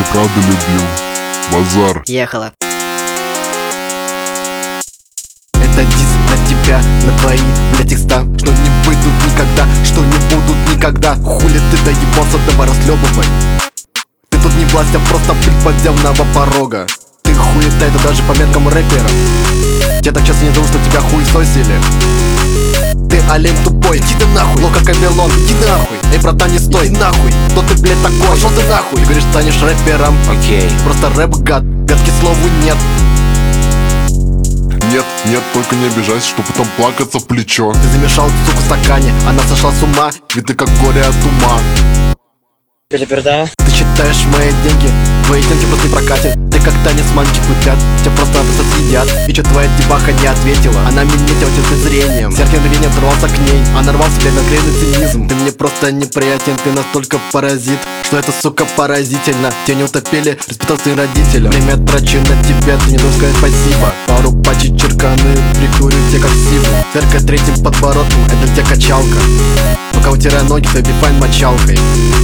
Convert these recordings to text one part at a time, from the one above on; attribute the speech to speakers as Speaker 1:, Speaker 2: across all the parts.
Speaker 1: правда любил. Базар.
Speaker 2: Ехала.
Speaker 3: Это диск на тебя, на твои, блядь, текста, что не выйдут никогда, что не будут никогда. Хули ты доебался, давай расслёбывай. Ты тут не власть, а просто блядь, подземного порога. Ты хуета, это даже по меркам рэперов. Я так часто не думал, что тебя хуесосили. Ты олень тупой, иди ты нахуй. Лока Камелон, иди нахуй. Эй, братан, не стой, иди нахуй. Кто ты, блядь, такой? Пошёл ты нахуй. Ты говоришь, станешь рэпером.
Speaker 4: Окей.
Speaker 3: Просто рэп, гад, пятки слову нет.
Speaker 1: Нет, нет, только не обижайся, что потом плакаться в плечо.
Speaker 3: Ты замешал суку в стакане, она сошла с ума.
Speaker 1: Ведь ты как горе от ума.
Speaker 2: Переперда.
Speaker 3: Ты считаешь мои деньги, твои деньги просто не прокатят. Ты как танец мальчик кутят, тебя просто съедят. И чё твоя деваха не ответила, она минетила тебя зрением. Сердце мгновением оторвался к ней, она рвал себе на грязный цинизм. Ты мне просто неприятен, ты настолько паразит, что это, сука, поразительно. Тебя не утопили, респектал своим родителям. Время трачу на тебя, ты не должен сказать спасибо. Пару пачек черканы, прикурю тебя как сиву. Церковь третьим подбородком, это для тебя качалка. Пока утираю ноги, ты бифайн мочалкой.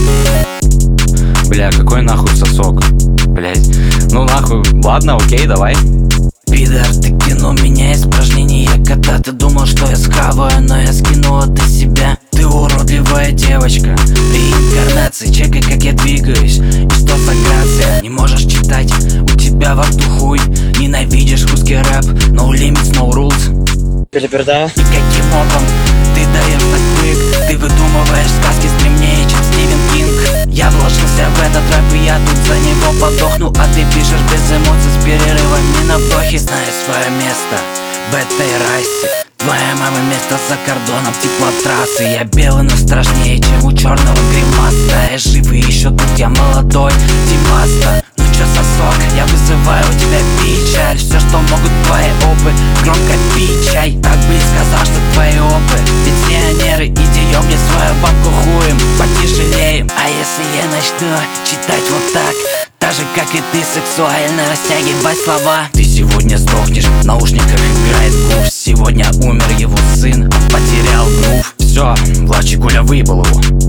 Speaker 4: Бля, какой нахуй сосок? Блять. Ну нахуй, ладно, окей, давай.
Speaker 5: Пидор, ты кинул меня испражнения. Когда ты думал, что я схаваю, но я скинул это себя. Ты уродливая девочка, реинкарнация. Чекай, как я двигаюсь, и что за грация. Не можешь читать, у тебя во рту хуй. Ненавидишь русский рэп, no limits, no rules.
Speaker 2: Переперда.
Speaker 5: И каким боком ты даешь так клик? Ты выдумываешь сказки стремнее, чем Стивен Кинг. Я вложился в этот рэп, и я тут за него подохну. А ты пишешь без эмоций, с перерывами на вдохе. Знаю свое место в этой расе. Твоя мама место за кордоном, тепло трассы. Я белый, но страшнее, чем у черного гримаса. Я жив и еще тут я молодой, Димаста. Ну чё, сосок, я вызываю у тебя печаль. Все, что могут твои опы, громко пичай. Так бы и сказал, что твои опы пенсионеры, идием мне свою бабку хуем потяжелеем. А если я начну читать вот так, так же, как и ты, сексуально растягивать слова. Ты сегодня сдохнешь, в наушниках играет грув. Сегодня умер его сын, потерял грув. Все, младший Коля выебал его.